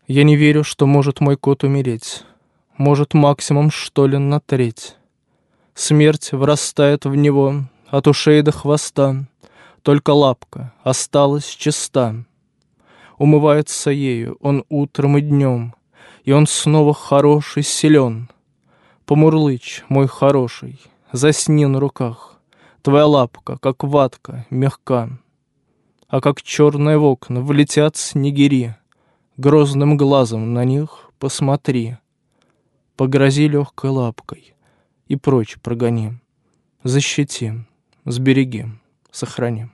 Я не верю, что может мой кот умереть. Может, максимум, что ли, на треть. Смерть врастает в него от ушей до хвоста. Только лапка осталась чиста. Умывается ею он утром и днем, и он снова хорош и силен. Помурлычь, мой хороший, засни на руках. Твоя лапка, как ватка, мягка. А как черные в окна влетят снегири, грозным глазом на них посмотри. Погрози легкой лапкой и прочь прогони. Защити, сбереги, сохрани.